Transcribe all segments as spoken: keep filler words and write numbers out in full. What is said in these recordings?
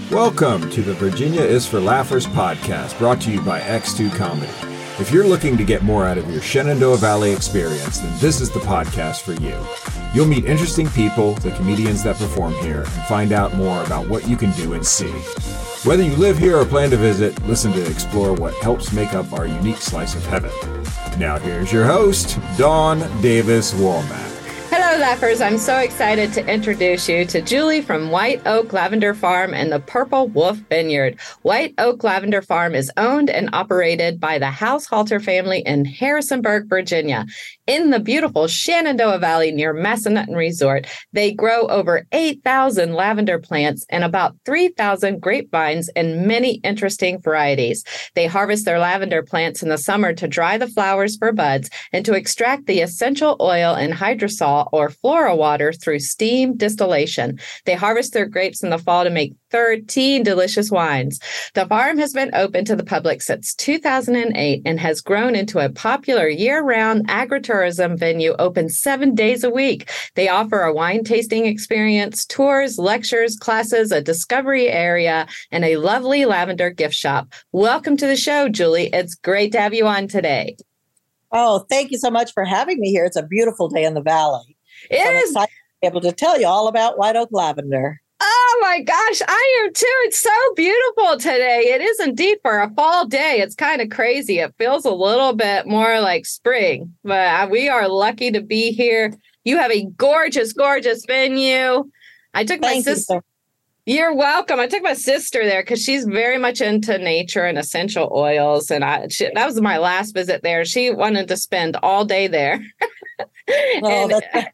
Welcome to the Virginia is for Laughers podcast, brought to you by X two Comedy. If you're looking to get more out of your Shenandoah Valley experience, then this is the podcast for you. You'll meet interesting people, the comedians that perform here, and find out more about what you can do and see. Whether you live here or plan to visit, listen to explore what helps make up our unique slice of heaven. Now here's your host, Dawn Davis Womack. Hello, Laughers. I'm so excited to introduce you to Julie from White Oak Lavender Farm and the Purple Wolf Vineyard. White Oak Lavender Farm is owned and operated by the House-Halter family in Harrisonburg, Virginia. In the beautiful Shenandoah Valley near Massanutten Resort, they grow over eight thousand lavender plants and about three thousand grapevines in many interesting varieties. They harvest their lavender plants in the summer to dry the flowers for buds and to extract the essential oil and hydrosol or flora water through steam distillation. They harvest their grapes in the fall to make thirteen delicious wines. The farm has been open to the public since two thousand eight and has grown into a popular year-round agritourism venue open seven days a week. They offer a wine tasting experience, tours, lectures, classes, a discovery area, and a lovely lavender gift shop. Welcome to the show, Julie. It's great to have you on today. Oh, thank you so much for having me here. It's a beautiful day in the valley. It I'm is. excited to be able to tell you all about White Oak Lavender. Oh my gosh, I am too. It's so beautiful today. It is indeed for a fall day. It's kind of crazy. It feels a little bit more like spring, but we are lucky to be here. You have a gorgeous, gorgeous venue. I took my sister. You, You're welcome. I took my sister there because she's very much into nature and essential oils. And I, she, that was my last visit there. She wanted to spend all day there. Oh, and, that's right.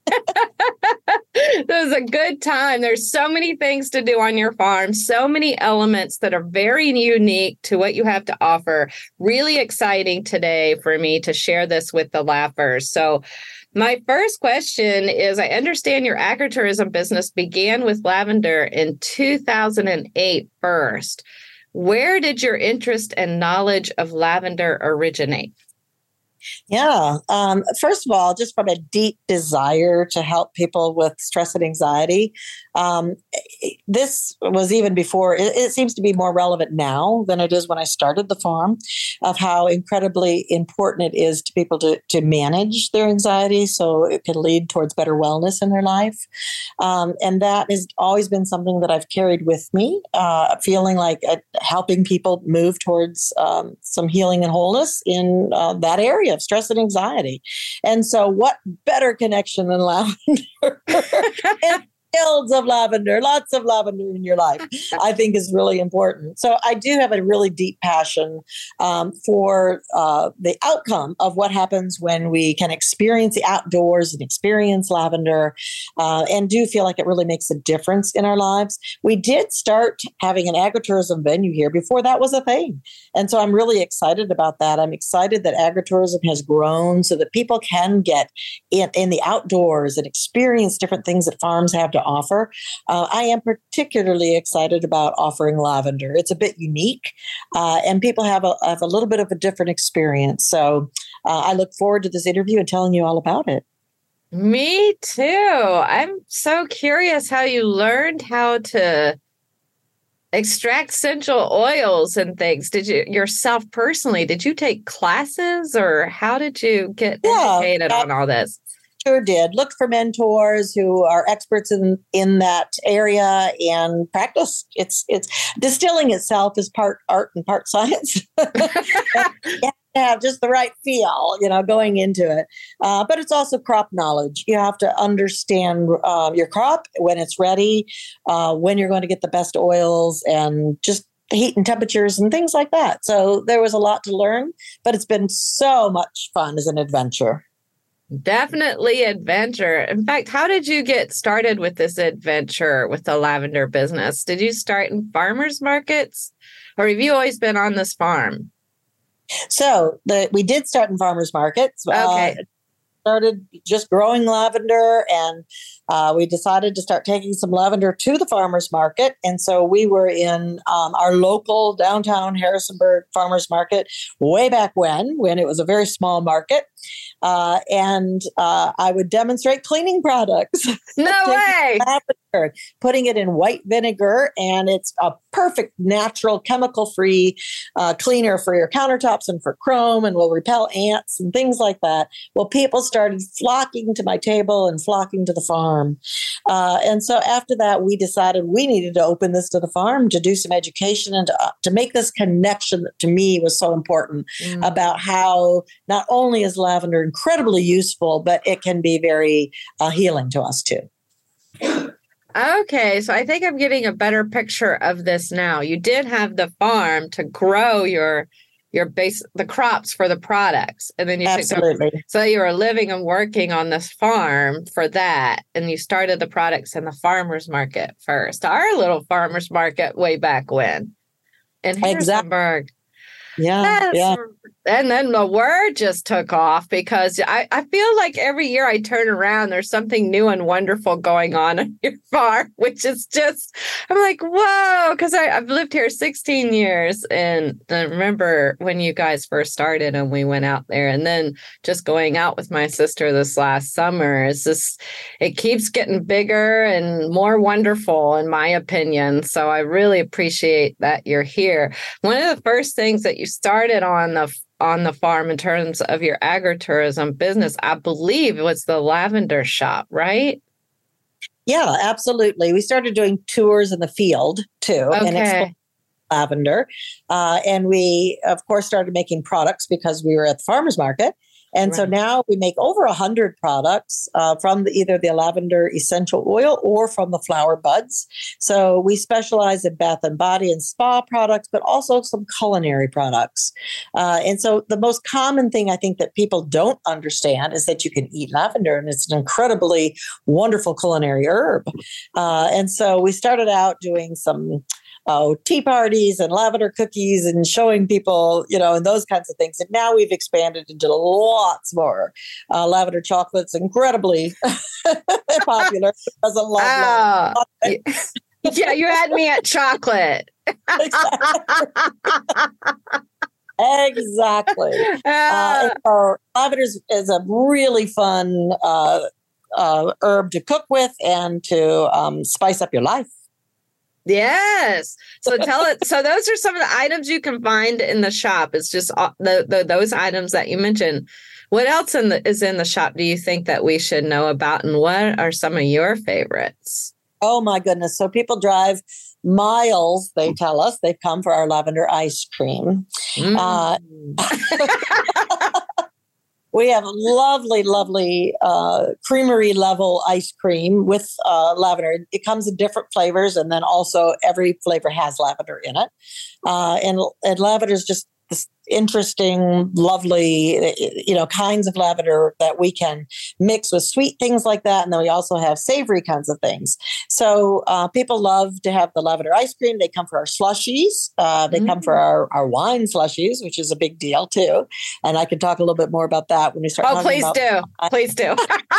It was a good time. There's so many things to do on your farm, so many elements that are very unique to what you have to offer. Really exciting today for me to share this with the Laughers. So my first question is, I understand your agritourism business began with lavender in two thousand eight first. Where did your interest and knowledge of lavender originate? Yeah. Um, first of all, just from a deep desire to help people with stress and anxiety. Um, this was even before, it, it seems to be more relevant now than it is when I started the farm, of how incredibly important it is to people to, to manage their anxiety so it can lead towards better wellness in their life. Um, and that has always been something that I've carried with me, uh, feeling like uh, helping people move towards um, some healing and wholeness in uh, that area of stress and anxiety. And so what better connection than lavender? And fields of lavender, lots of lavender in your life, I think is really important. So I do have a really deep passion um, for uh, the outcome of what happens when we can experience the outdoors and experience lavender, uh, and do feel like it really makes a difference in our lives. We did start having an agritourism venue here before that was a thing. And so I'm really excited about that. I'm excited that agritourism has grown so that people can get in, in the outdoors and experience different things that farms have to offer. Uh, I am particularly excited about offering lavender. It's a bit unique, uh, and people have a, have a little bit of a different experience. So uh, I look forward to this interview and telling you all about it. Me too. I'm so curious how you learned how to extract essential oils and things. Did you yourself personally, did you take classes, or how did you get yeah, educated that- on all this? Sure did. Look for mentors who are experts in, in that area and practice. It's it's distilling itself is part art and part science. You have to have just the right feel, you know, going into it. Uh, but it's also crop knowledge. You have to understand uh, your crop, when it's ready, uh, when you're going to get the best oils, and just heat and temperatures and things like that. So there was a lot to learn, but it's been so much fun as an adventure. Definitely adventure. In fact, how did you get started with this adventure with the lavender business? Did you start in farmers markets, or have you always been on this farm? So the, we did start in farmers markets. Okay. Uh, started just growing lavender and uh, we decided to start taking some lavender to the farmers market. And so we were in um, our local downtown Harrisonburg farmers market way back when, when it was a very small market. Uh, and uh, I would demonstrate cleaning products. No way! Lavender, putting it in white vinegar, and it's a perfect natural chemical-free uh, cleaner for your countertops and for chrome, and will repel ants and things like that. Well, people started flocking to my table and flocking to the farm. Uh, and so after that, we decided we needed to open this to the farm to do some education and to, uh, to make this connection that to me was so important mm. about how not only is lavender incredibly useful, but it can be very uh, healing to us too. Okay, so I think I'm getting a better picture of this now. You did have the farm to grow your your base the crops for the products, and then you absolutely. Took, so you were living and working on this farm for that, and you started the products in the farmers market first, our little farmers market way back when in Harrisonburg. Exactly. Yeah, That's, yeah. And then the word just took off because I, I feel like every year I turn around, there's something new and wonderful going on on your farm, which is just, I'm like, whoa, because I've lived here sixteen years. And I remember when you guys first started and we went out there, and then just going out with my sister this last summer, it's just, it keeps getting bigger and more wonderful, in my opinion. So I really appreciate that you're here. One of the first things that you started on the on the farm in terms of your agritourism business, I believe it was the lavender shop, right? Yeah, absolutely. We started doing tours in the field too, okay. and exploring lavender. Uh, and we, of course, started making products because we were at the farmers market. And right. so now we make over one hundred products uh, from the, either the lavender essential oil or from the flower buds. So we specialize in bath and body and spa products, but also some culinary products. Uh, and so the most common thing I think that people don't understand is that you can eat lavender, and it's an incredibly wonderful culinary herb. Uh, and so we started out doing some Oh, tea parties and lavender cookies and showing people, you know, and those kinds of things. And now we've expanded into lots more. Uh, lavender chocolate's incredibly popular. Doesn't love oh, lavender. Yeah, you had me at chocolate. Exactly. Uh, so lavender is a really fun uh, uh, herb to cook with and to um, spice up your life. Yes. So tell it. So those are some of the items you can find in the shop. It's just uh, the, the those items that you mentioned. What else in the, is in the shop do you think that we should know about, and what are some of your favorites? Oh, my goodness. So people drive miles, they tell us. They've come for our lavender ice cream. Mm. Uh, we have lovely, lovely uh, creamery level ice cream with uh, lavender. It comes in different flavors, and then also every flavor has lavender in it. Uh, and, and lavender is just this interesting, lovely, you know, kinds of lavender that we can mix with sweet things like that. And then we also have savory kinds of things. So uh, people love to have the lavender ice cream. They come for our slushies. Uh, they mm-hmm. come for our, our wine slushies, which is a big deal too. And I can talk a little bit more about that when we start. Oh, please about do. Wine. Please do.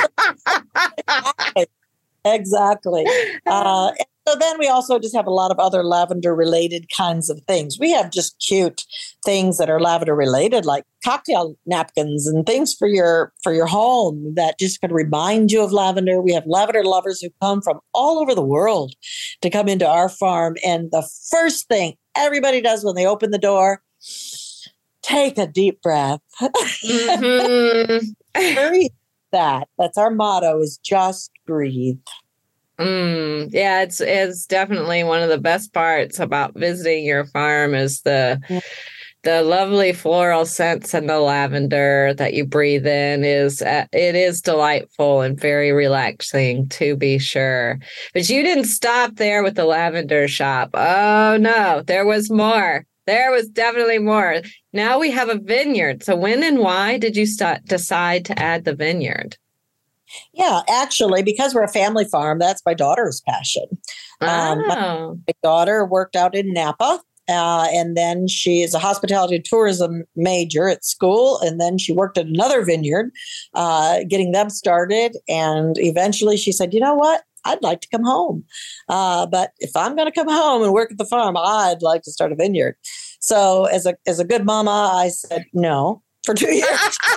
Exactly. Uh, so then we also just have a lot of other lavender related kinds of things. We have just cute things that are lavender related, like cocktail napkins and things for your for your home that just can remind you of lavender. We have lavender lovers who come from all over the world to come into our farm. And the first thing everybody does when they open the door, take a deep breath. Mm-hmm. Breathe. That. That's our motto, is just breathe. Mm, yeah, it's it's definitely one of the best parts about visiting your farm is the yeah. the lovely floral scents and the lavender that you breathe in is uh, it is delightful and very relaxing, to be sure. But you didn't stop there with the lavender shop. Oh no, there was more. There was definitely more. Now we have a vineyard. So when and why did you start, decide to add the vineyard? Yeah, actually, because we're a family farm, that's my daughter's passion. Oh. Um, my, my daughter worked out in Napa, Uh, and then she is a hospitality and tourism major at school. And then she worked at another vineyard, uh, getting them started. And eventually she said, you know what? I'd like to come home. Uh, but if I'm going to come home and work at the farm, I'd like to start a vineyard. So as a as a good mama, I said no for two years.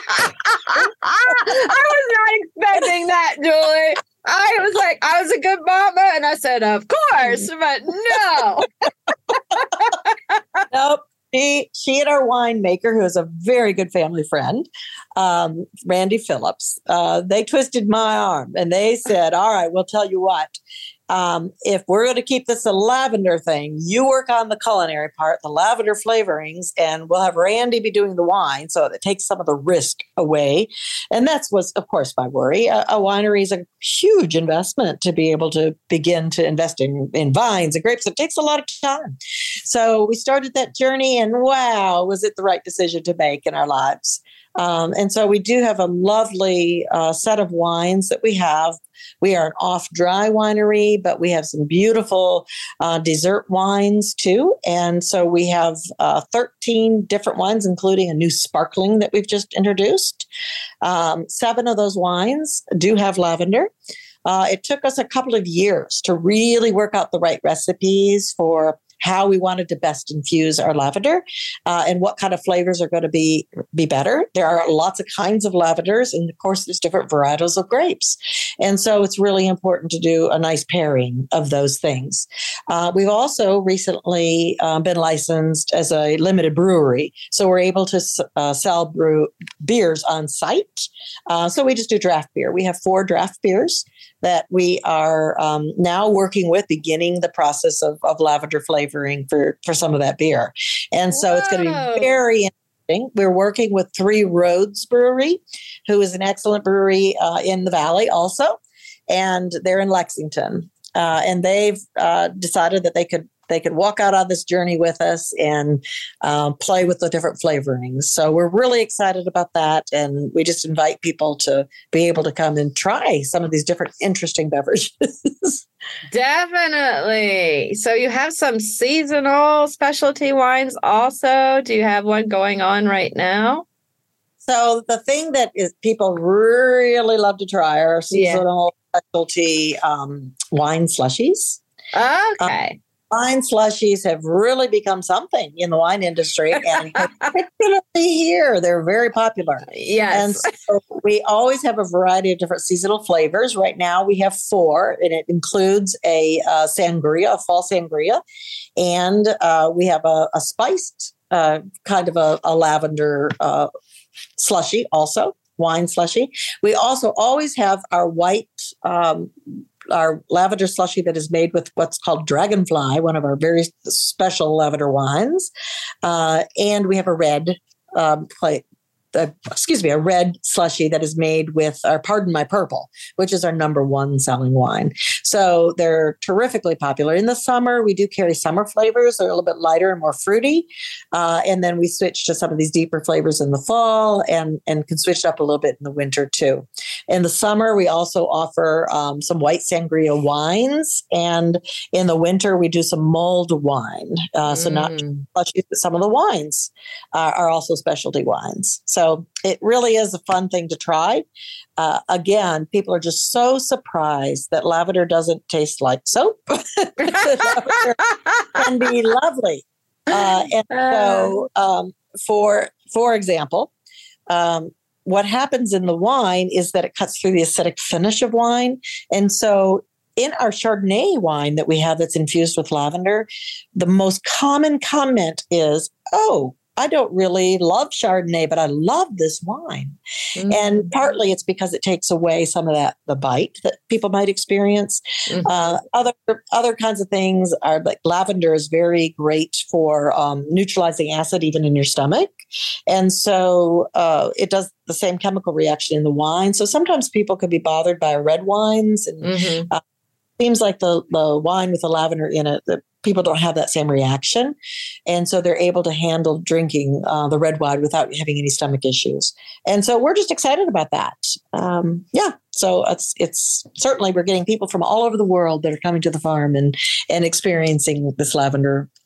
I was not expecting that, Julie. I was like, I was a good mama, and I said, of course, but no. Nope. She, she and our winemaker, who is a very good family friend, um, Randy Phillips, uh, they twisted my arm and they said, all right, we'll tell you what. Um, if we're going to keep this a lavender thing, you work on the culinary part, the lavender flavorings, and we'll have Randy be doing the wine. So it takes some of the risk away. And that's what's, of course, my worry. A, a winery is a huge investment to be able to begin to invest in, in vines and grapes. It takes a lot of time. So we started that journey, and wow, was it the right decision to make in our lives? Um, and so we do have a lovely uh, set of wines that we have. We are an off-dry winery, but we have some beautiful uh, dessert wines too. And so we have uh, thirteen different wines, including a new sparkling that we've just introduced. Um, seven of those wines do have lavender. Uh, it took us a couple of years to really work out the right recipes for how we wanted to best infuse our lavender uh, and what kind of flavors are going to be, be better. There are lots of kinds of lavenders, and of course, there's different varietals of grapes. And so it's really important to do a nice pairing of those things. Uh, we've also recently uh, been licensed as a limited brewery. So we're able to uh, sell brew beers on site. Uh, so we just do draft beer. We have four draft beers that we are um, now working with, beginning the process of, of lavender flavoring for, for some of that beer. And so Whoa. It's going to be very interesting. We're working with Three Roads Brewery, who is an excellent brewery uh, in the Valley also. And they're in Lexington. Uh, and they've uh, decided that they could they could walk out on this journey with us and um, play with the different flavorings. So we're really excited about that. And we just invite people to be able to come and try some of these different interesting beverages. Definitely. So you have some seasonal specialty wines also. Do you have one going on right now? So the thing that is people really love to try are seasonal yeah. specialty um, wine slushies. Okay. Um, Wine slushies have really become something in the wine industry, and particularly here, they're very popular. Yes. And so we always have a variety of different seasonal flavors. Right now we have four, and it includes a uh, sangria, a fall sangria, and uh, we have a, a spiced uh, kind of a, a lavender uh, slushy also, wine slushy. We also always have our white um our lavender slushy that is made with what's called Dragonfly, one of our very special lavender wines. Uh, and we have a red, um, plate, uh, excuse me, a red slushy that is made with our Pardon My Purple, which is our number one selling wine. So they're terrifically popular. In the summer, we do carry summer flavors. They're a little bit lighter and more fruity. Uh, and then we switch to some of these deeper flavors in the fall and, and can switch up a little bit in the winter too. In the summer, we also offer um, some white sangria wines. And in the winter, we do some mulled wine. Uh, so mm. not slushies, but some of the wines uh, are also specialty wines. So it really is a fun thing to try. Uh, again, people are just so surprised that lavender doesn't taste like soap. Lavender can be lovely. Uh, and so, um, for for example, um, what happens in the wine is that it cuts through the acidic finish of wine. And so in our Chardonnay wine that we have that's infused with lavender, the most common comment is, oh, I don't really love Chardonnay, but I love this wine. Mm-hmm. And partly it's because it takes away some of that, the bite that people might experience. Mm-hmm. Uh, other other kinds of things are like lavender is very great for um, neutralizing acid even in your stomach. And so uh, it does the same chemical reaction in the wine. So sometimes people could be bothered by red wines. And mm-hmm. uh, it seems like the, the wine with the lavender in it, the people don't have that same reaction. And so they're able to handle drinking uh, the red wine without having any stomach issues. And so we're just excited about that. Um, yeah. So it's, it's certainly, we're getting people from all over the world that are coming to the farm and, and experiencing this lavender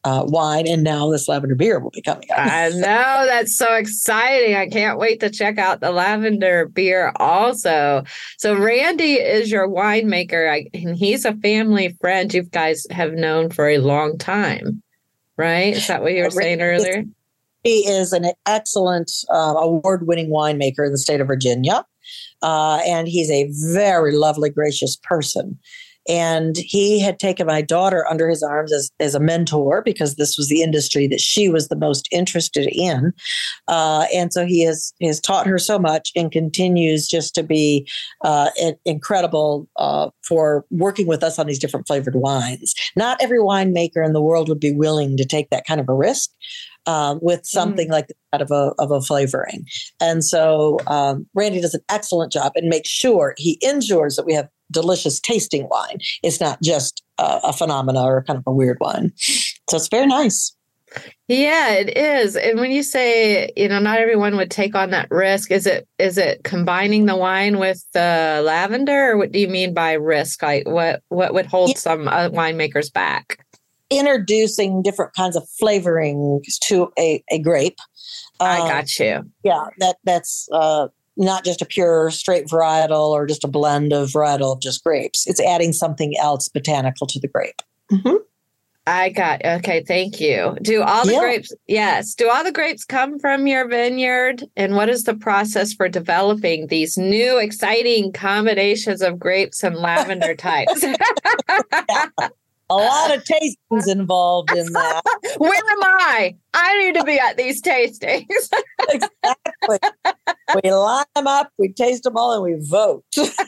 uh, wine, and now this lavender beer will be coming out. I know, that's so exciting. I can't wait to check out the lavender beer also. So Randy is your winemaker, I, and he's a family friend you guys have known for a long time, right? Is that what you were saying earlier? He is an excellent uh, award-winning winemaker in the state of Virginia, uh, and he's a very lovely, gracious person. And he had taken my daughter under his arms as, as a mentor because this was the industry that she was the most interested in. Uh, and so he has, he has taught her so much and continues just to be uh, incredible uh, for working with us on these different flavored wines. Not every winemaker in the world would be willing to take that kind of a risk um, with something mm. like that of a, of a flavoring. And so um, Randy does an excellent job and makes sure he ensures that we have delicious tasting wine. It's not just uh, a phenomena or kind of a weird wine. So it's very nice. Yeah, it is. And when you say, you know, not everyone would take on that risk, is it is it combining the wine with the lavender, or what do you mean by risk? Like what what would hold yeah. some uh, winemakers back? Introducing different kinds of flavorings to a, a grape. I um, got you. Yeah, that that's uh, not just a pure straight varietal or just a blend of varietal of just grapes. It's adding something else botanical to the grape. Mm-hmm. I got, okay, thank you. Do all the yeah. grapes, yes, do all the grapes come from your vineyard? And what is the process for developing these new exciting combinations of grapes and lavender types? yeah. A lot of tastings involved in that. Where am I? I need to be at these tastings. Exactly. We line them up, we taste them all, and we vote.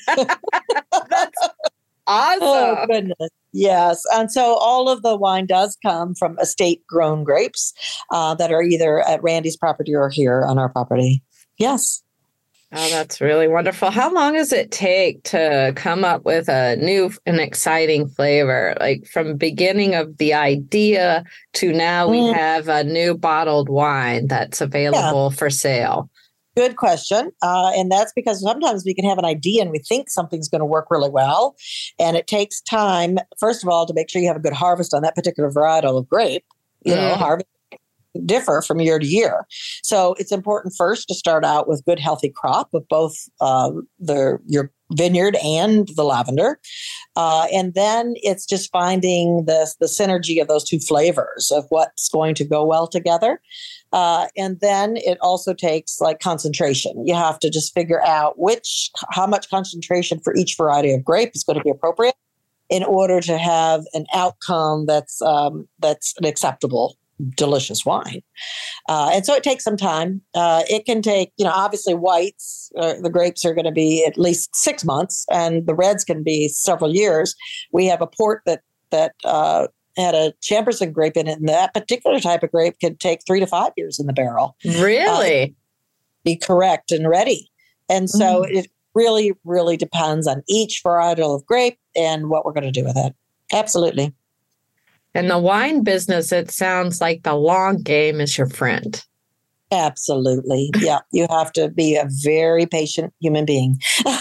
That's awesome. Oh, goodness. Yes. And so all of the wine does come from estate grown grapes uh, that are either at Randy's property or here on our property. Yes. Oh, that's really wonderful. How long does it take to come up with a new and exciting flavor? Like from beginning of the idea to now we mm. have a new bottled wine that's available yeah. for sale. Good question. Uh, and that's because sometimes we can have an idea and we think something's going to work really well. And it takes time, first of all, to make sure you have a good harvest on that particular varietal of grape. You mm. know, harvest differ from year to year. So it's important first to start out with good, healthy crop of both uh, the your vineyard and the lavender. Uh, and then it's just finding the, the synergy of those two flavors of what's going to go well together. Uh, and then it also takes like concentration. You have to just figure out which, how much concentration for each variety of grape is going to be appropriate in order to have an outcome that's um, that's an acceptable, delicious wine. Uh, and so it takes some time. Uh, it can take, you know, obviously whites, uh, the grapes are going to be at least six months and the reds can be several years. We have a port that, that uh, had a Chamberson grape in it, and that particular type of grape could take three to five years in the barrel. Really? Uh, be correct and ready. And so mm. it really, really depends on each varietal of grape and what we're going to do with it. Absolutely. In the wine business, it sounds like the long game is your friend. Absolutely. Yeah. You have to be a very patient human being.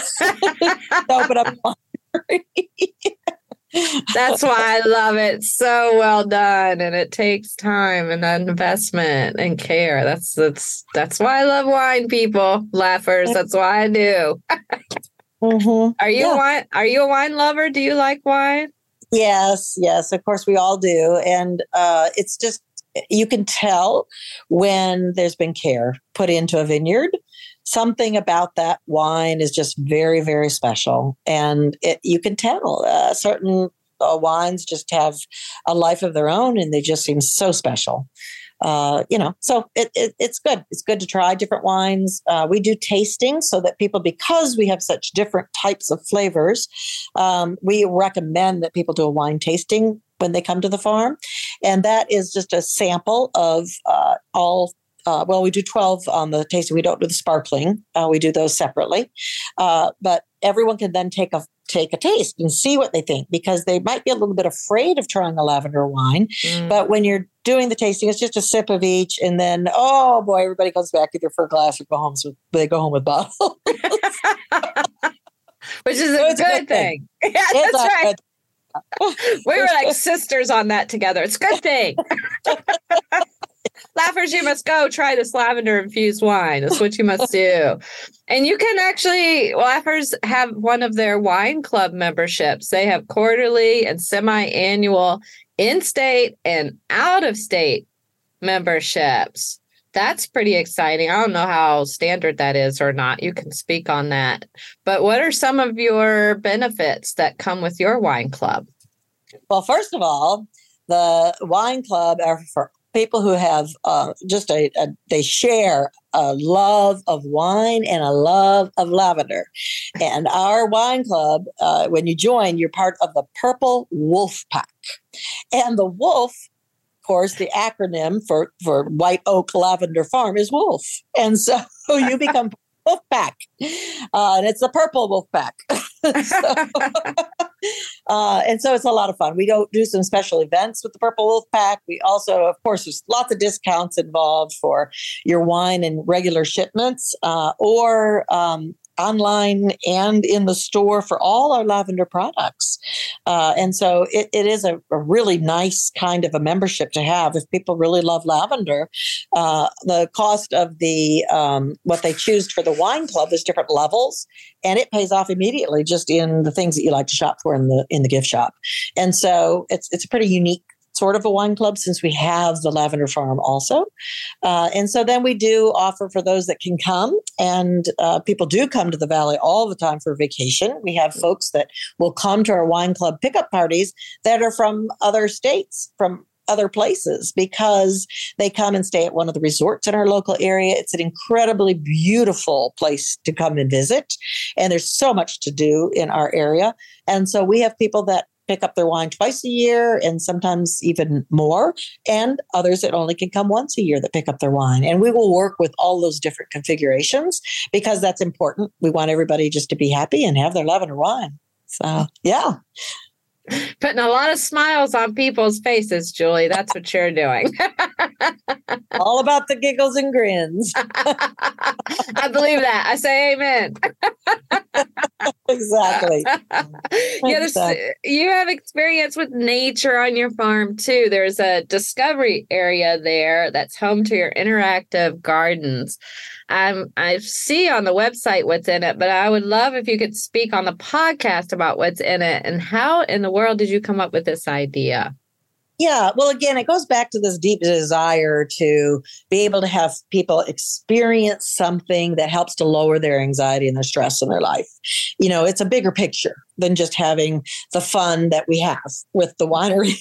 Open up. That's why I love it. So well done. And it takes time and investment and care. That's that's that's why I love wine, people. Laughers. That's why I do. mm-hmm. Are you yeah. wine are you a wine lover? Do you like wine? Yes, yes, of course we all do. And uh, it's just, you can tell when there's been care put into a vineyard. Something about that wine is just very, very special. And it, you can tell uh, certain uh, wines just have a life of their own and they just seem so special. Uh, you know, so it, it, it's good. It's good to try different wines. Uh, we do tasting so that people, because we have such different types of flavors, um, we recommend that people do a wine tasting when they come to the farm. And that is just a sample of uh, all Uh, well, we do twelve on the tasting. We don't do the sparkling. Uh, we do those separately. Uh, but everyone can then take a take a taste and see what they think, because they might be a little bit afraid of trying a lavender wine. Mm. But when you're doing the tasting, it's just a sip of each, and then oh boy, everybody comes back either for a glass or go home. So they go home with bottles, which is a, good, a good thing. thing. Yeah, that's right. We were like sisters on that together. It's a good thing. Laughers, you must go try this lavender infused wine. That's what you must do. And you can actually, Laughers have one of their wine club memberships. They have quarterly and semi-annual in-state and out-of-state memberships. That's pretty exciting. I don't know how standard that is or not. You can speak on that. But what are some of your benefits that come with your wine club? Well, first of all, the wine club are for people who have uh, just a, a, they share a love of wine and a love of lavender. And our wine club, uh, when you join, you're part of the Purple Wolf Pack. And the wolf, of course, the acronym for, for White Oak Lavender Farm is wolf. And so you become Wolf Pack. Uh, and it's the Purple Wolf Pack. so, uh, and so it's a lot of fun. We go do some special events with the Purple Wolf Pack. We also, of course, there's lots of discounts involved for your wine and regular shipments, uh, or um, online and in the store for all our lavender products. Uh, and so it, it is a, a really nice kind of a membership to have if people really love lavender. Uh, the cost of the um, what they choose for the wine club is different levels, and it pays off immediately just in the things that you like to shop for in the in the gift shop. And so it's it's a pretty unique sort of a wine club since we have the Lavender Farm also. Uh, and so then we do offer for those that can come, and uh, people do come to the Valley all the time for vacation. We have folks that will come to our wine club pickup parties that are from other states, from other places, because they come and stay at one of the resorts in our local area. It's an incredibly beautiful place to come and visit. And there's so much to do in our area. And so we have people that pick up their wine twice a year and sometimes even more, and others that only can come once a year that pick up their wine. And we will work with all those different configurations because that's important. We want everybody just to be happy and have their lavender wine. So, yeah. Putting a lot of smiles on people's faces, Julie. That's what you're doing. All about the giggles and grins. I believe that. I say amen. Exactly. Yeah, this, you have experience with nature on your farm, too. There's a discovery area there that's home to your interactive gardens. Um, I see on the website what's in it, but I would love if you could speak on the podcast about what's in it and how in the world did you come up with this idea? Yeah, well, again, it goes back to this deep desire to be able to have people experience something that helps to lower their anxiety and their stress in their life. You know, it's a bigger picture than just having the fun that we have with the winery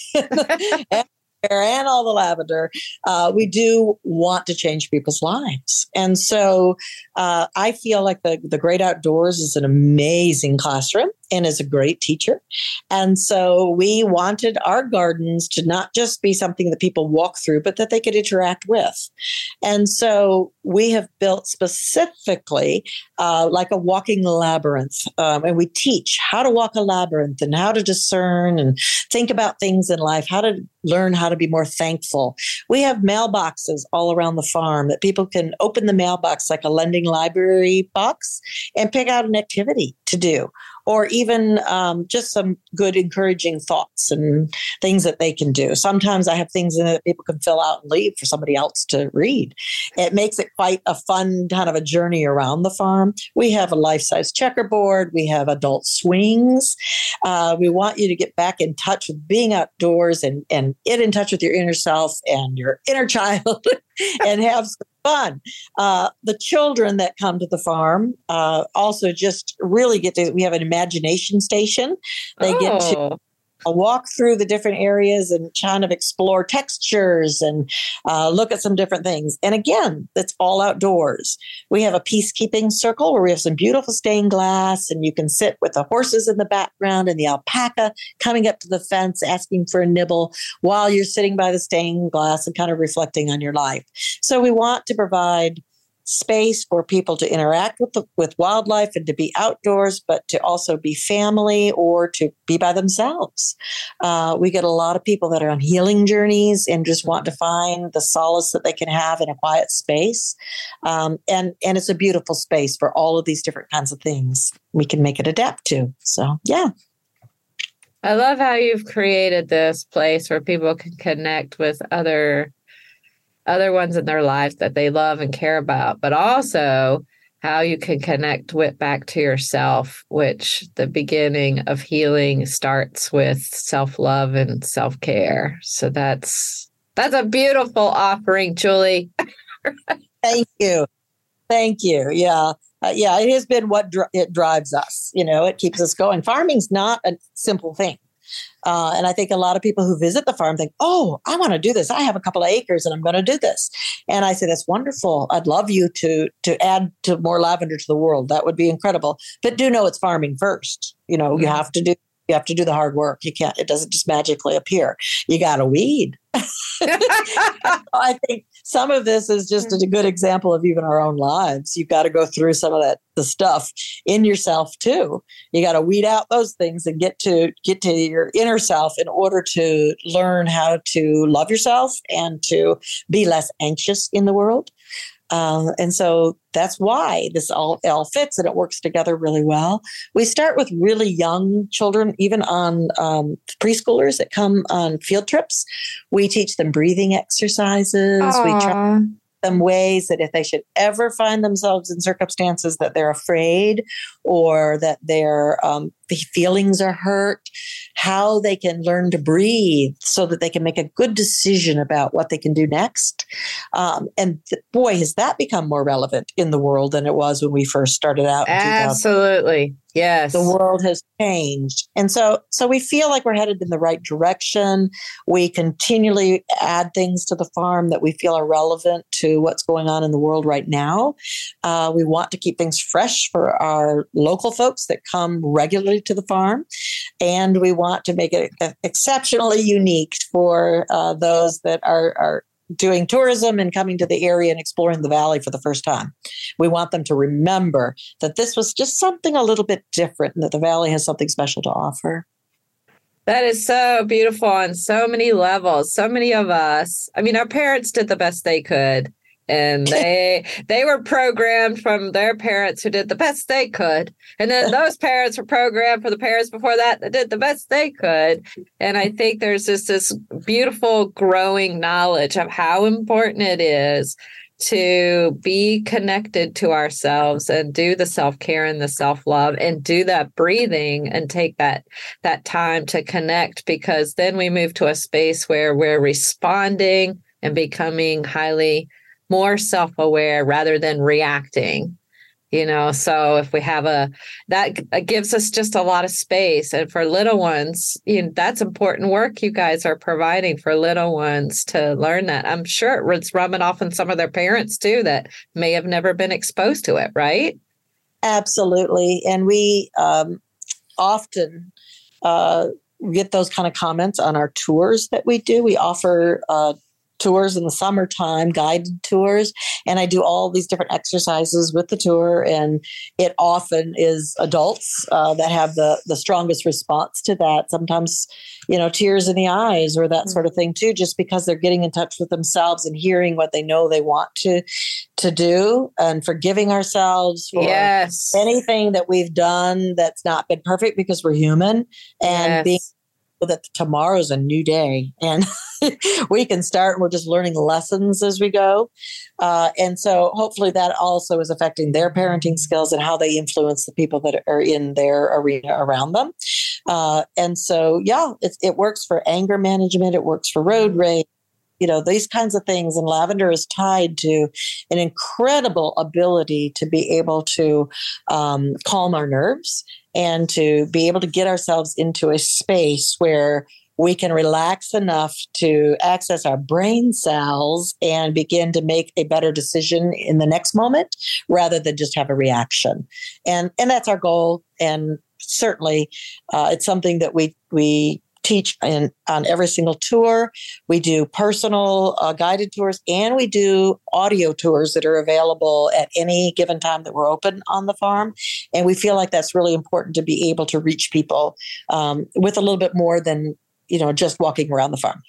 and all the lavender. Uh, we do want to change people's lives. And so uh, I feel like the, the Great Outdoors is an amazing classroom and is a great teacher. And so we wanted our gardens to not just be something that people walk through, but that they could interact with. And so we have built specifically uh, like a walking labyrinth. Um, and we teach how to walk a labyrinth and how to discern and think about things in life, how to learn how to be more thankful. We have mailboxes all around the farm that people can open the mailbox like a lending library box and pick out an activity to do, or even um, just some good encouraging thoughts and things that they can do. Sometimes I have things in it that people can fill out and leave for somebody else to read. It makes it quite a fun kind of a journey around the farm. We have a life-size checkerboard. We have adult swings. Uh, we want you to get back in touch with being outdoors and, and get in touch with your inner self and your inner child and have some fun. Uh, the children that come to the farm uh, also just really get to, we have an imagination station. They oh. get to walk through the different areas and kind of explore textures and uh, look at some different things. And again, it's all outdoors. We have a peacekeeping circle where we have some beautiful stained glass, and you can sit with the horses in the background and the alpaca coming up to the fence asking for a nibble while you're sitting by the stained glass and kind of reflecting on your life. So we want to provide space for people to interact with the, with wildlife and to be outdoors, but to also be family or to be by themselves. Uh, we get a lot of people that are on healing journeys and just want to find the solace that they can have in a quiet space. Um, and, and it's a beautiful space for all of these different kinds of things we can make it adapt to. So, yeah. I love how you've created this place where people can connect with other other ones in their lives that they love and care about, but also how you can connect with back to yourself, which the beginning of healing starts with self-love and self-care. So that's that's a beautiful offering, Julie. Thank you. Thank you. Yeah. Uh, yeah, it has been what dr- it drives us. You know, it keeps us going. Farming's not a simple thing. Uh, and I think a lot of people who visit the farm think, oh, I want to do this. I have a couple of acres and I'm going to do this. And I say, that's wonderful. I'd love you to to add to more lavender to the world. That would be incredible. But do know it's farming first. You know, mm-hmm. you have to do you have to do the hard work. You can't, it doesn't just magically appear. You got to weed. I think some of this is just a good example of even our own lives. You've got to go through some of that, the stuff in yourself too. You got to weed out those things and get to get to your inner self in order to learn how to love yourself and to be less anxious in the world. Um, and so that's why this all, all fits and it works together really well. We start with really young children, even on um, preschoolers that come on field trips. We teach them breathing exercises. Aww. We try them ways that if they should ever find themselves in circumstances that they're afraid or that their um, feelings are hurt, how they can learn to breathe so that they can make a good decision about what they can do next. Um, and th- boy, has that become more relevant in the world than it was when we first started out. In Absolutely. Yes. The world has changed. And so, so we feel like we're headed in the right direction. We continually add things to the farm that we feel are relevant to what's going on in the world right now. Uh, we want to keep things fresh for our local folks that come regularly to the farm. And we want to make it exceptionally unique for uh, those that are, are doing tourism and coming to the area and exploring the valley for the first time. We want them to remember that this was just something a little bit different and that the valley has something special to offer. That is so beautiful on so many levels. So many of us, I mean, our parents did the best they could. And they they were programmed from their parents who did the best they could. And then those parents were programmed for the parents before that that did the best they could. And I think there's just this beautiful growing knowledge of how important it is to be connected to ourselves and do the self-care and the self-love and do that breathing and take that that time to connect, because then we move to a space where we're responding and becoming highly more self-aware rather than reacting, you know. So if we have a, that gives us just a lot of space. And for little ones, you know, that's important work you guys are providing for little ones to learn that. I'm sure it's rubbing off on some of their parents too that may have never been exposed to it, right? Absolutely. And we um, often uh, get those kind of comments on our tours that we do. We offer uh tours in the summertime, guided tours. And I do all these different exercises with the tour. And it often is adults uh, that have the, the strongest response to that. Sometimes, you know, tears in the eyes or that sort of thing too, just because they're getting in touch with themselves and hearing what they know they want to, to do and forgiving ourselves for yes. anything that we've done that's not been perfect, because we're human, and yes. being that tomorrow's a new day and we can start. We're just learning lessons as we go. Uh, and so hopefully that also is affecting their parenting skills and how they influence the people that are in their arena around them. Uh, and so, yeah, it, it works for anger management. It works for road rage. You know, these kinds of things. And lavender is tied to an incredible ability to be able to um, calm our nerves and to be able to get ourselves into a space where we can relax enough to access our brain cells and begin to make a better decision in the next moment rather than just have a reaction. And and that's our goal. And certainly uh, it's something that we we teach in, on every single tour. We do personal uh, guided tours, and we do audio tours that are available at any given time that we're open on the farm. And we feel like that's really important to be able to reach people um, with a little bit more than, you know, just walking around the farm.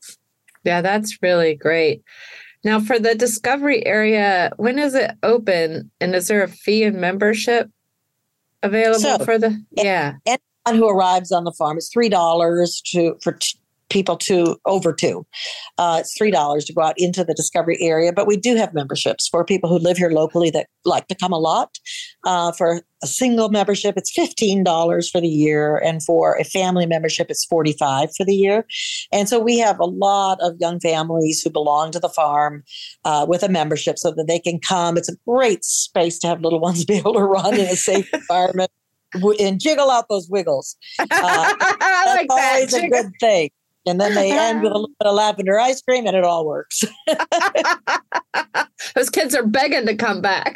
Yeah, that's really great. Now, for the Discovery area, when is it open? And is there a fee and membership available so, for the, yeah. And who arrives on the farm. It's three dollars to for t- people to over two. Uh, it's three dollars to go out into the discovery area. But we do have memberships for people who live here locally that like to come a lot. Uh, for a single membership, it's fifteen dollars for the year. And for a family membership, it's forty-five dollars for the year. And so we have a lot of young families who belong to the farm uh, with a membership so that they can come. It's a great space to have little ones be able to run in a safe environment and jiggle out those wiggles. Uh, I like that's that. always a good thing. And then they end with a little bit of lavender ice cream, and it all works. Those kids are begging to come back.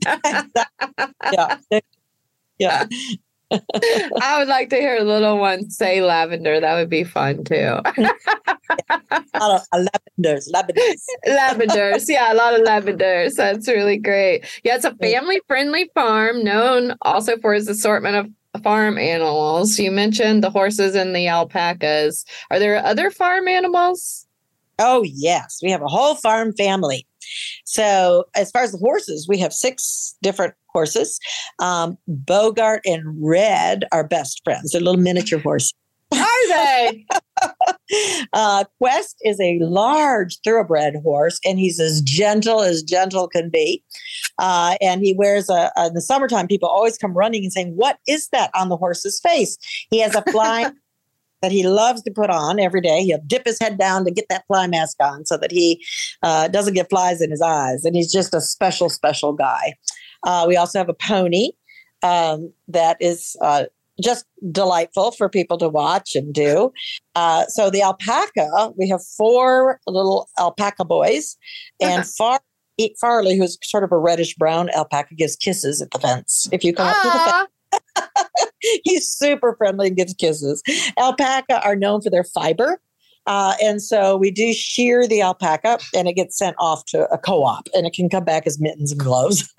yeah. Yeah. I would like to hear little ones say lavender. That would be fun too. a lot of lavenders, lavenders. Lavenders. Yeah, a lot of lavenders. That's really great. Yeah, it's a family-friendly farm known also for its assortment of farm animals. You mentioned the horses and the alpacas. Are there other farm animals? Oh, yes. We have a whole farm family. So as far as the horses, we have six different horses. Um, Bogart and Red are best friends. They're little miniature horses. Are they? uh, Quest is a large thoroughbred horse, and he's as gentle as gentle can be. Uh, and he wears a, a, in the summertime, people always come running and saying, "What is that on the horse's face?" He has a fly that he loves to put on every day. He'll dip his head down to get that fly mask on so that he uh, doesn't get flies in his eyes. And he's just a special, special guy. Uh, we also have a pony um, that is uh, just delightful for people to watch and do. Uh, so the alpaca, we have four little alpaca boys, and Far- Farley, who's sort of a reddish brown alpaca, gives kisses at the fence. If you come up to the fence, he's super friendly and gives kisses. Alpaca are known for their fiber. Uh, and so we do shear the alpaca, and it gets sent off to a co-op, and it can come back as mittens and gloves.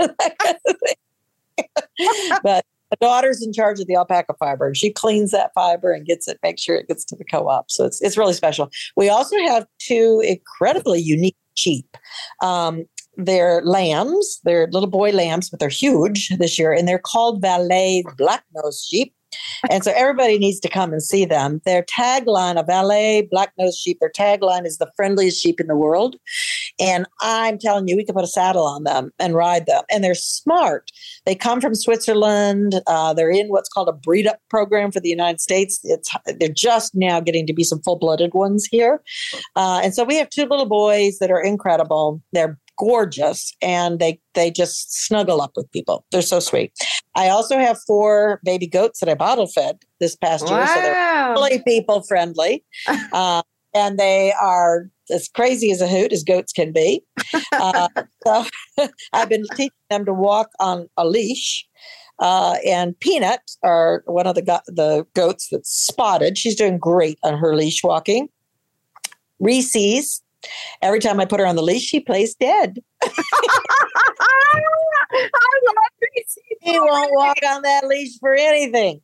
But the daughter's in charge of the alpaca fiber, and she cleans that fiber and gets it, makes sure it gets to the co-op. So it's it's really special. We also have two incredibly unique sheep. Um, they're lambs. They're little boy lambs, but they're huge this year, and they're called Valais black-nosed sheep. And so everybody needs to come and see them. Their tagline, a Valais black-nosed sheep, their tagline is the friendliest sheep in the world. And I'm telling you, we can put a saddle on them and ride them. And they're smart. They come from Switzerland. Uh, they're in what's called a breed-up program for the United States. It's They're just now getting to be some full-blooded ones here. Uh, and so we have two little boys that are incredible. They're gorgeous, and they they just snuggle up with people. They're so sweet. I also have four baby goats that I bottle fed this past Wow. year, so they're really people friendly, uh, and they are as crazy as a hoot as goats can be. Uh, so I've been teaching them to walk on a leash. Uh, and Peanut, are one of the go- the goats that's spotted. She's doing great on her leash walking. Reese's. Every time I put her on the leash, she plays dead. I love Reese. He won't walk on that leash for anything.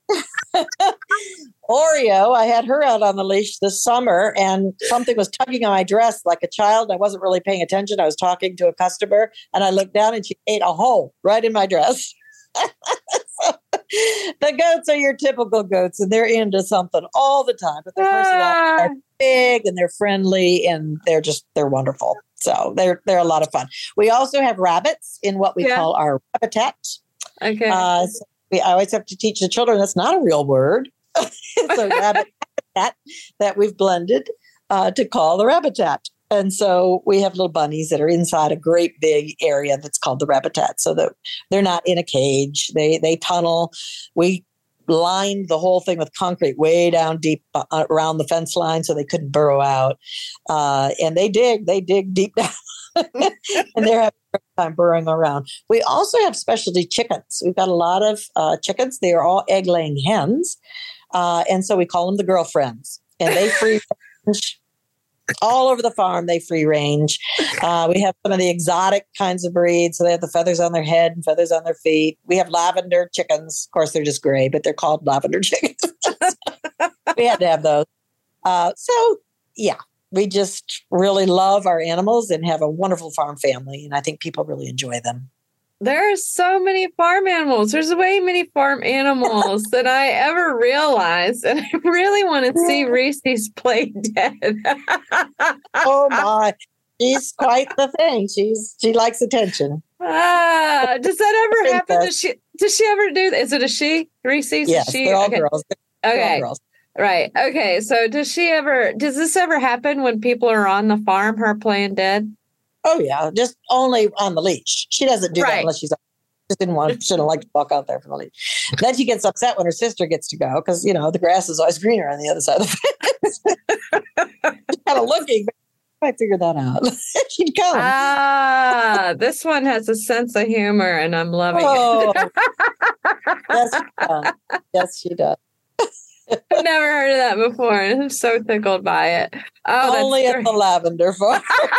Oreo, I had her out on the leash this summer, and something was tugging on my dress like a child. I wasn't really paying attention. I was talking to a customer, and I looked down, and she ate a hole right in my dress. So, the goats are your typical goats, and they're into something all the time. But their personalities are big, and they're friendly, and they're just they're wonderful. So they're they're a lot of fun. We also have rabbits in what we yeah. call our habitat. Okay. Uh, so we, I always have to teach the children that's not a real word. It's a rabbit habitat that we've blended uh, to call the rabbitat. And so we have little bunnies that are inside a great big area that's called the rabbitat, so that they're not in a cage. They they tunnel. We lined the whole thing with concrete way down deep uh, around the fence line so they couldn't burrow out. Uh, and they dig. They dig deep down. And they're having a great time burrowing around. We also have specialty chickens. We've got a lot of uh, chickens. They are all egg-laying hens. Uh, and so we call them the girlfriends. And they free range all over the farm. They free range. Uh, we have some of the exotic kinds of breeds. So they have the feathers on their head and feathers on their feet. We have lavender chickens. Of course, they're just gray, but they're called lavender chickens. We had to have those. Uh, so, yeah, we just really love our animals and have a wonderful farm family. And I think people really enjoy them. There are so many farm animals. There's way many farm animals than I ever realized. And I really want to see Reese's play dead. Oh my. She's quite the thing. She's she likes attention. Ah, does that ever happen? Does she does she ever do that? Is it a she? Reese's? Yes, Is she? they're all okay. girls. They're okay. all girls. Right. Okay. So does she ever does this ever happen when people are on the farm, her playing dead? Oh yeah, just only on the leash. She doesn't do Right. that unless she's just didn't want she didn't like to walk out there for the leash. Then she gets upset when her sister gets to go because you know the grass is always greener on the other side of the fence. She's kind of looking. I figured that out. She'd come. Ah, this one has a sense of humor, and I'm loving Oh, it. yes, she does. Yes, she does. I've never heard of that before. I'm so tickled by it. Oh, Only that's at the lavender farm.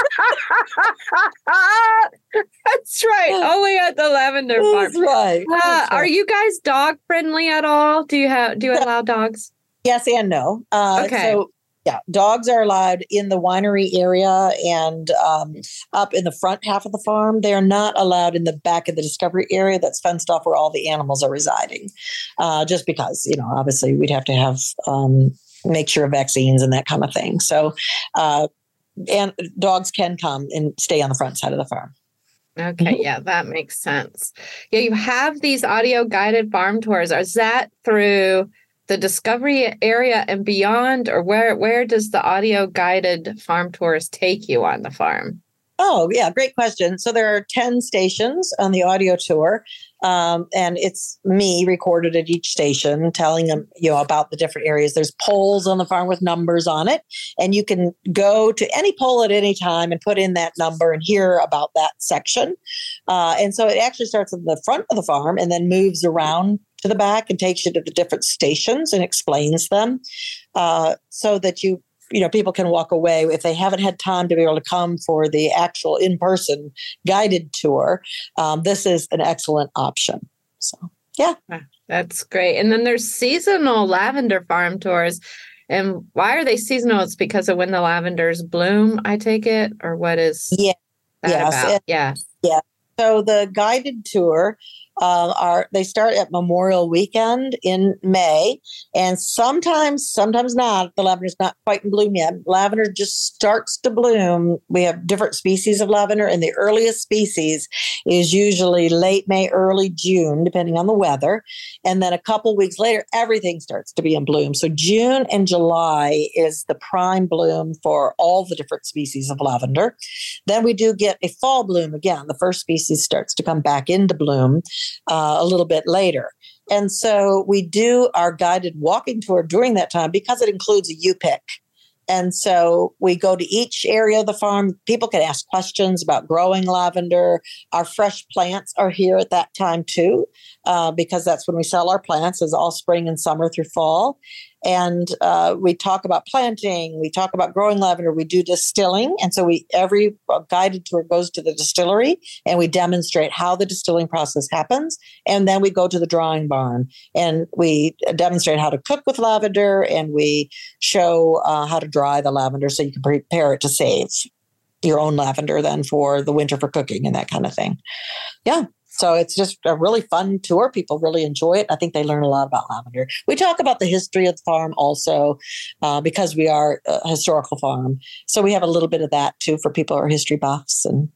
That's right. Only at the lavender farm. That's right. Uh, That's are right. you guys dog friendly at all? Do you have do you allow dogs? Yes and no. Uh, Okay. So, yeah, dogs are allowed in the winery area and um, up in the front half of the farm. They are not allowed in the back of the discovery area that's fenced off where all the animals are residing. Uh, just because, you know, obviously we'd have to have um, make sure of vaccines and that kind of thing. So, uh, and dogs can come and stay on the front side of the farm. Okay, yeah, that makes sense. Yeah, you have these audio guided farm tours. Is that through the discovery area and beyond, or where where does the audio guided farm tours take you on the farm? Oh, yeah, great question. So there are ten stations on the audio tour, um, and it's me recorded at each station telling them, you know, about the different areas. There's polls on the farm with numbers on it, and you can go to any poll at any time and put in that number and hear about that section. Uh, and so it actually starts at the front of the farm and then moves around to the back and takes you to the different stations and explains them uh, so that you you know, people can walk away if they haven't had time to be able to come for the actual in-person guided tour. Um, this is an excellent option. So, yeah. That's great. And then there's seasonal lavender farm tours. And why are they seasonal? It's because of when the lavenders bloom, I take it, or what is Yeah. that Yes. about? And- Yeah. Yeah. So the guided tour uh, are they start at Memorial Weekend in May, and sometimes, sometimes not. The lavender's not quite in bloom yet. Lavender just starts to bloom. We have different species of lavender, and the earliest species is usually late May, early June, depending on the weather. And then a couple weeks later, everything starts to be in bloom. So June and July is the prime bloom for all the different species of lavender. Then we do get a fall bloom again. The first species starts to come back into bloom uh, a little bit later. And so we do our guided walking tour during that time because it includes a U-pick. And so we go to each area of the farm. People can ask questions about growing lavender. Our fresh plants are here at that time too, uh, because that's when we sell our plants, is all spring and summer through fall. And uh, we talk about planting. We talk about growing lavender. We do distilling. And so we every guided tour goes to the distillery and we demonstrate how the distilling process happens. And then we go to the drying barn and we demonstrate how to cook with lavender, and we show uh, how to dry the lavender so you can prepare it to save your own lavender then for the winter for cooking and that kind of thing. Yeah. So it's just a really fun tour. People really enjoy it. I think they learn a lot about lavender. We talk about the history of the farm also uh, because we are a historical farm. So we have a little bit of that too for people who are history buffs, and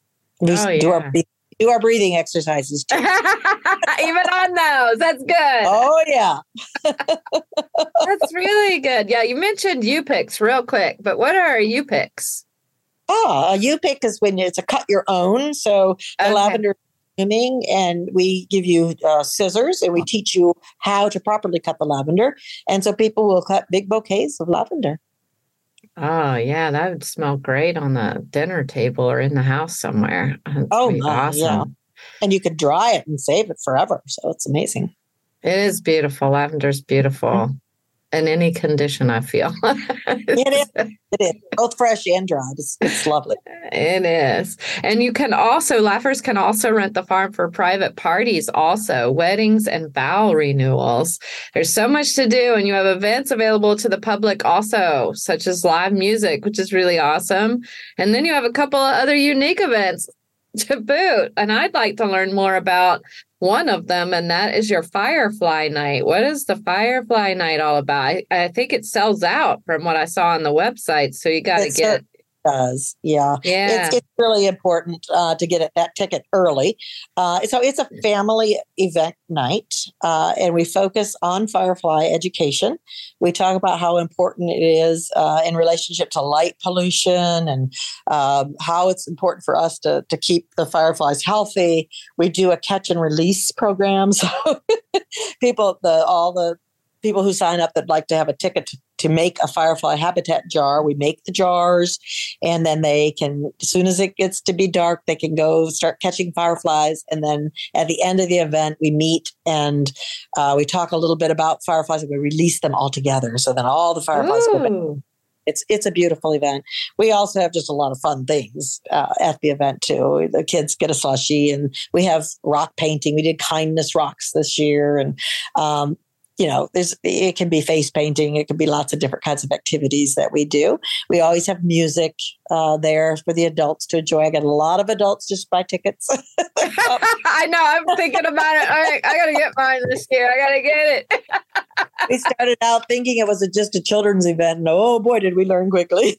we Oh, do, yeah. our, do our breathing exercises too. Even on those. That's good. Oh, yeah. That's really good. Yeah, you mentioned U-picks real quick, but what are U-picks? Oh, a U-pick is when it's a cut your own. So the Okay. lavender blooming, and we give you uh, scissors and we teach you how to properly cut the lavender. And so people will cut big bouquets of lavender. Oh, yeah, that would smell great on the dinner table or in the house somewhere. That'd Oh, be my, awesome. yeah. And you could dry it and save it forever. So it's amazing. It is beautiful. Lavender's beautiful Mm-hmm. in any condition, I feel. It is. It is both fresh and dried. It's, it's lovely. It is. And you can also, Laffers can also rent the farm for private parties also, weddings and vow renewals. There's so much to do, and you have events available to the public also, such as live music, which is really awesome. And then you have a couple of other unique events. to boot. And I'd like to learn more about one of them, and that is your Firefly Night. What is the Firefly Night all about? I, I think it sells out from what I saw on the website. So you got to get it. Does yeah yeah it's, it's really important uh, to get it, that ticket early. Uh, so it's a family event night, uh, and we focus on firefly education. We talk about how important it is uh, in relationship to light pollution, and um, how it's important for us to to keep the fireflies healthy. We do a catch and release program, so people the all the people who sign up that like to have a ticket to, to make a firefly habitat jar. We make the jars, and then they can, as soon as it gets to be dark, they can go start catching fireflies. And then at the end of the event, we meet and uh, we talk a little bit about fireflies, and we release them all together. So then all the fireflies go back. It's it's a beautiful event. We also have just a lot of fun things uh, at the event too. The kids get a slushie, and we have rock painting. We did kindness rocks this year, and um, you know, there's, it can be face painting. It can be lots of different kinds of activities that we do. We always have music uh, there for the adults to enjoy. I get a lot of adults just buy tickets. I know. I'm thinking about it. I, I got to get mine this year. I got to get it. We started out thinking it was a, just a children's event. And oh boy, did we learn quickly.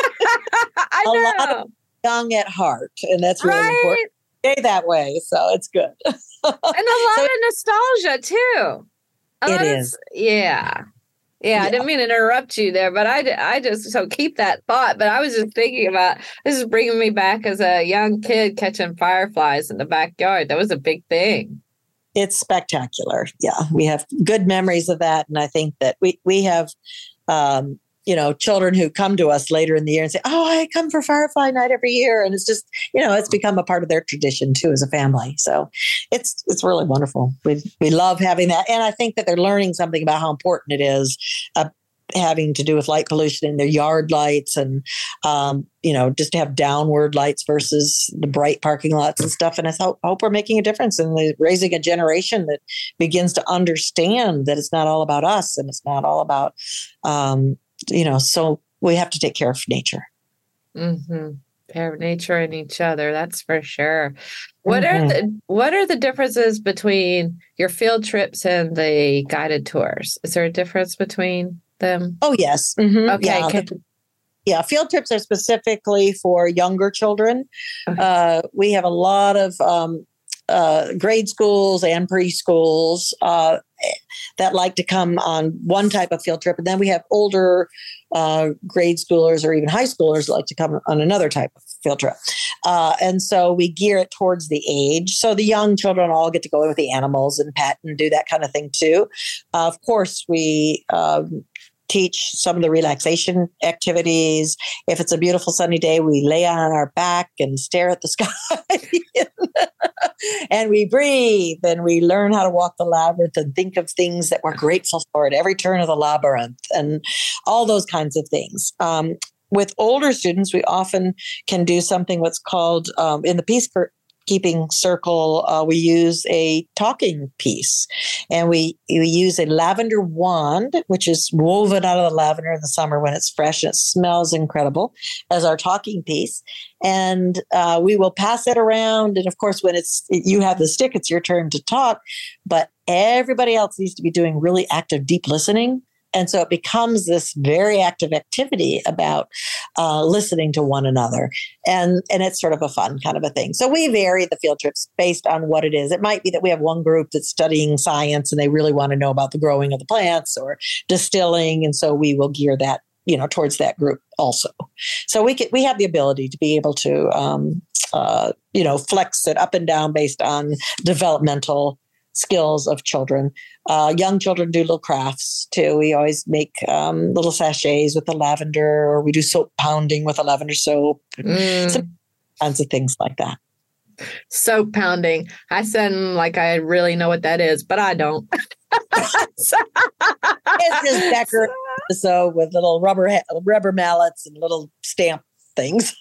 I know. A lot of young at heart. And that's really right? important. Stay that way. So it's good. And a lot so, of nostalgia too. It uh, is. Yeah. yeah. Yeah. I didn't mean to interrupt you there, but I, I just, so keep that thought. But I was just thinking about, this is bringing me back as a young kid catching fireflies in the backyard. That was a big thing. It's spectacular. Yeah. We have good memories of that. And I think that we, we have, um, you know, children who come to us later in the year and say, oh, I come for Firefly Night every year. And it's just, you know, it's become a part of their tradition too, as a family. So it's, it's really wonderful. We, we love having that. And I think that they're learning something about how important it is, uh, having to do with light pollution in their yard lights, and, um, you know, just to have downward lights versus the bright parking lots and stuff. And I hope, hope we're making a difference in the, raising a generation that begins to understand that it's not all about us, and it's not all about, um, you know, so we have to take care of nature. Mm-hmm. Care of nature and each other. That's for sure. What mm-hmm. are the what are the differences between your field trips and the guided tours? Is there a difference between them? Oh, yes. Mm-hmm. Okay. Yeah, Can- the, yeah, field trips are specifically for younger children. Okay. Uh, we have a lot of um, uh, grade schools and preschools uh, that like to come on one type of field trip. And then we have older uh, grade schoolers or even high schoolers that like to come on another type of field trip. Uh, and so we gear it towards the age. So the young children all get to go with the animals and pet and do that kind of thing too. Uh, of course, we um, teach some of the relaxation activities. If it's a beautiful sunny day, we lay on our back and stare at the sky and we breathe, and we learn how to walk the labyrinth and think of things that we're grateful for at every turn of the labyrinth and all those kinds of things. Um, with older students, we often can do something what's called um, in the peacekeeping circle, uh, we use a talking piece, and we, we use a lavender wand, which is woven out of the lavender in the summer when it's fresh and it smells incredible, as our talking piece. And uh, we will pass it around. And of course, when it's you have the stick, it's your turn to talk, but everybody else needs to be doing really active, deep listening. And so it becomes this very active activity about uh, listening to one another. And, and it's sort of a fun kind of a thing. So we vary the field trips based on what it is. It might be that we have one group that's studying science and they really want to know about the growing of the plants or distilling. And so we will gear that, you know, towards that group also. So we can, we have the ability to be able to, um, uh, you know, flex it up and down based on developmental skills of children. Uh, young children do little crafts too. We always make um, little sachets with the lavender, or we do soap pounding with a lavender soap. Mm. Some kinds of things like that. Soap pounding. I sound like I really know what that is, but I don't. It's just decorative soap with little rubber rubber mallets and little stamp things.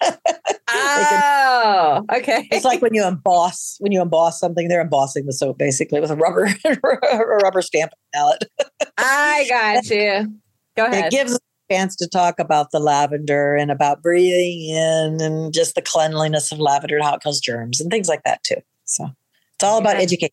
Oh, okay. It's like when you emboss, when you emboss something, they're embossing the soap basically with a rubber a rubber stamp mallet. I got you. Go ahead. It gives chance to talk about the lavender and about breathing in and just the cleanliness of lavender and how it kills germs and things like that too. So it's all about Yeah. education.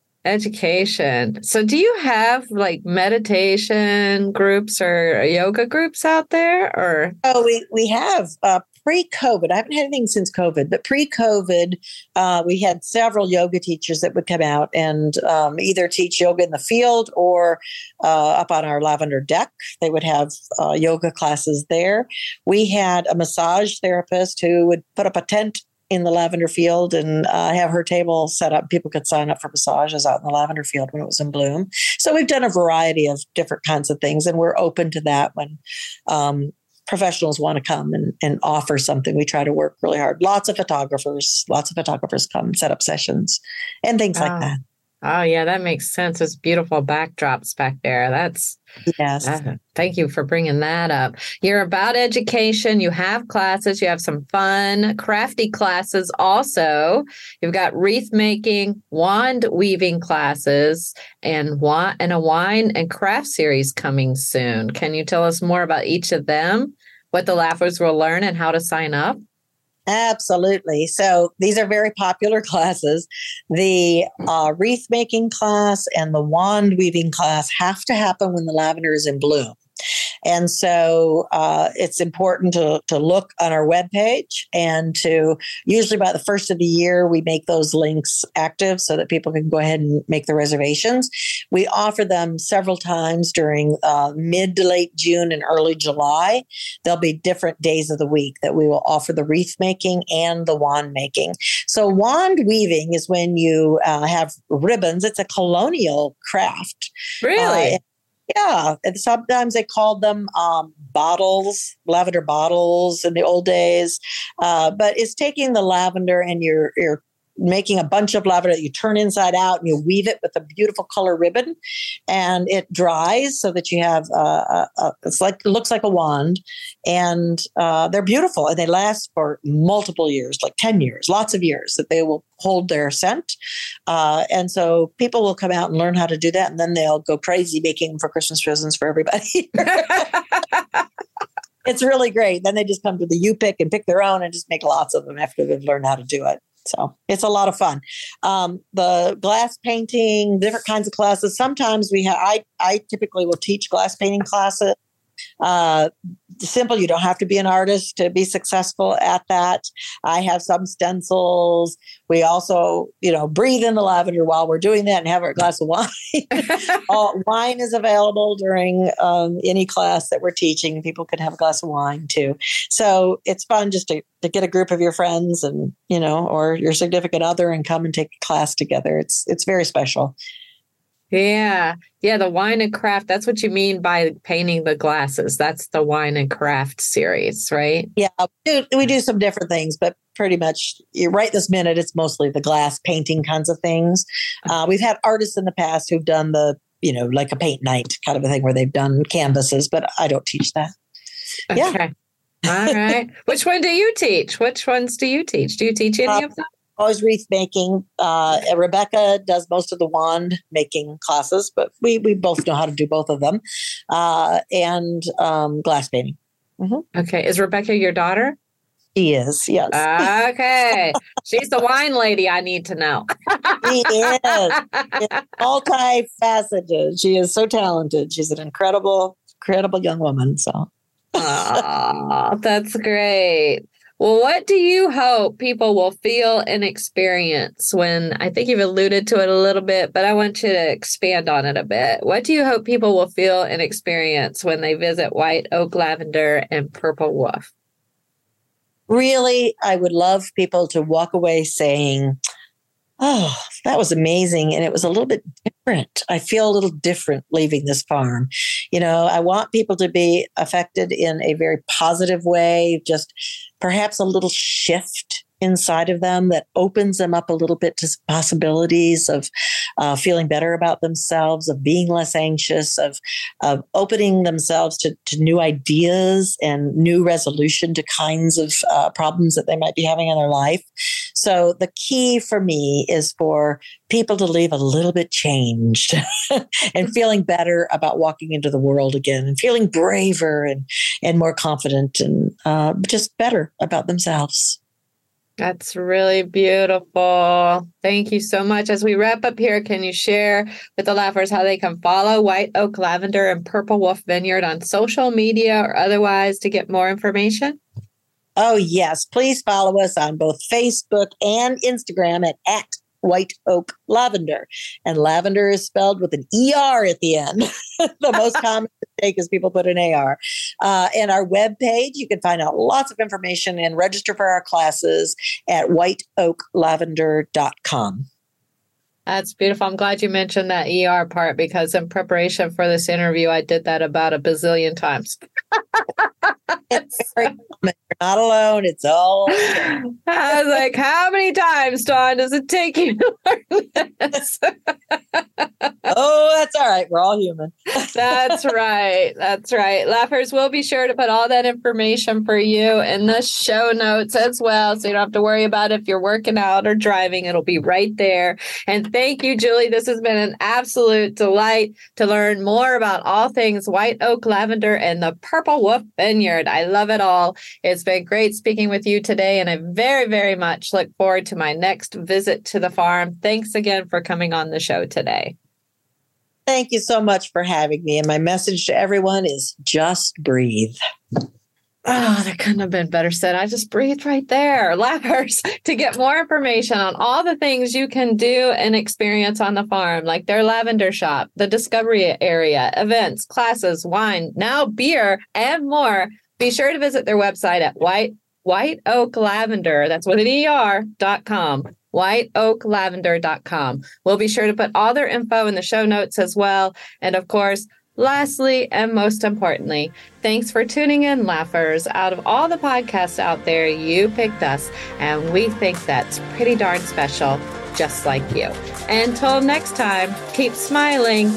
Education. So do you have like meditation groups or yoga groups out there or? Oh, we, we have uh, pre-COVID. I haven't had anything since COVID, but pre-COVID, uh, we had several yoga teachers that would come out and um, either teach yoga in the field or uh, up on our lavender deck. They would have uh, yoga classes there. We had a massage therapist who would put up a tent in the lavender field and uh, have her table set up. People could sign up for massages out in the lavender field when it was in bloom. So we've done a variety of different kinds of things, and we're open to that when um, professionals want to come and, and offer something. We try to work really hard. Lots of photographers, lots of photographers come set up sessions and things oh. like that. Oh, yeah, that makes sense. It's beautiful backdrops back there. That's yes. Uh, thank you for bringing that up. You're about education. You have classes. You have some fun, crafty classes also. You've got wreath making, wand weaving classes, and wa- and a wine and craft series coming soon. Can you tell us more about each of them, what the Laughers will learn, and how to sign up? Absolutely. So these are very popular classes. The uh, wreath making class and the wand weaving class have to happen when the lavender is in bloom. And so uh, it's important to, to look on our webpage and to usually by the first of the year, we make those links active so that people can go ahead and make the reservations. We offer them several times during uh, mid to late June and early July. There'll be different days of the week that we will offer the wreath making and the wand making. So wand weaving is when you uh, have ribbons. It's a colonial craft. Really? Uh, Yeah, and sometimes they called them um, bottles, lavender bottles in the old days. Uh, but it's taking the lavender and you're you're making a bunch of lavender that you turn inside out and you weave it with a beautiful color ribbon, and it dries so that you have uh, a, a, it's like it looks like a wand, and uh, they're beautiful and they last for multiple years, like ten years, lots of years that they will hold their scent. Uh, and so people will come out and learn how to do that, and then they'll go crazy making them for Christmas presents for everybody. It's really great. Then they just come to the U-Pick and pick their own and just make lots of them after they've learned how to do it. So it's a lot of fun. Um, the glass painting, different kinds of classes. Sometimes we have, I, I typically will teach glass painting classes. Uh, simple. You don't have to be an artist to be successful at that. I have some stencils. We also, you know, breathe in the lavender while we're doing that and have our glass of wine. uh, wine is available during um, any class that we're teaching. People can have a glass of wine too. So it's fun just to, to get a group of your friends and, you know, or your significant other and come and take a class together. It's, it's very special. Yeah. Yeah. The wine and craft. That's what you mean by painting the glasses. That's the wine and craft series, right? Yeah. We do, we do some different things, but pretty much you're right this minute, it's mostly the glass painting kinds of things. Uh, we've had artists in the past who've done the, you know, like a paint night kind of a thing where they've done canvases, but I don't teach that. Okay. Yeah. All right. Which one do you teach? Which ones do you teach? Do you teach any uh, of them? Always wreath making. Uh, Rebecca does most of the wand making classes, but we we both know how to do both of them. Uh, and um, glass painting. Mm-hmm. Okay. Is Rebecca your daughter? She is, yes. Okay. She's the wine lady I need to know. She is. It's multifaceted. She is so talented. She's an incredible, incredible young woman. So, oh, that's great. Well, what do you hope people will feel and experience when, I think you've alluded to it a little bit, but I want you to expand on it a bit. What do you hope people will feel and experience when they visit White Oak Lavender and Purple Wolf? Really, I would love people to walk away saying, oh, that was amazing. And it was a little bit different. I feel a little different leaving this farm. You know, I want people to be affected in a very positive way, just perhaps a little shift inside of them that opens them up a little bit to possibilities of uh, feeling better about themselves, of being less anxious, of, of opening themselves to, to new ideas and new resolution to kinds of uh, problems that they might be having in their life. So the key for me is for people to leave a little bit changed and feeling better about walking into the world again and feeling braver and, and more confident and uh, just better about themselves. That's really beautiful. Thank you so much. As we wrap up here, can you share with the Laughers how they can follow White Oak Lavender and Purple Wolf Vineyard on social media or otherwise to get more information? Oh, yes. Please follow us on both Facebook and Instagram at, at White Oak Lavender. And lavender is spelled with an E R at the end. The most common mistake is people put an A R. Uh, and our webpage, you can find out lots of information and register for our classes at white oak lavender dot com. That's beautiful. I'm glad you mentioned that E R part because in preparation for this interview, I did that about a bazillion times. It's very common. You're not alone. It's all. I was like, how many times, Dawn, does it take you to learn this? Oh, that's all right. We're all human. That's right. That's right. Laughers, we'll be sure to put all that information for you in the show notes as well. So you don't have to worry about if you're working out or driving. It'll be right there. And thank you, Julie. This has been an absolute delight to learn more about all things White Oak Lavender and the Purple Wolf Vineyard. I love it all. It's been great speaking with you today, and I very, very much look forward to my next visit to the farm. Thanks again for coming on the show today. Thank you so much for having me. And my message to everyone is just breathe. Oh, that couldn't have been better said. I just breathed right there. Laughers, to get more information on all the things you can do and experience on the farm, like their lavender shop, the discovery area, events, classes, wine, now beer, and more, be sure to visit their website at White White Oak Lavender. That's with an E R dot com. white oak lavender dot com. We'll be sure to put all their info in the show notes as well. And of course, lastly, and most importantly, thanks for tuning in, Laughers. Out of all the podcasts out there, you picked us, and we think that's pretty darn special, just like you. Until next time, keep smiling.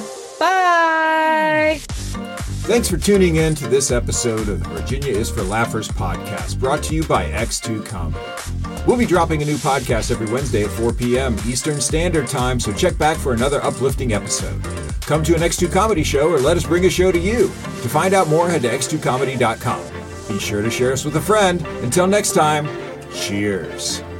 Bye. Thanks for tuning in to this episode of the Virginia is for Laughers podcast, brought to you by X two Comedy. We'll be dropping a new podcast every Wednesday at four p.m. Eastern Standard Time, so check back for another uplifting episode. Come to an X two Comedy show or let us bring a show to you. To find out more, head to x two comedy dot com. Be sure to share us with a friend. Until next time, cheers.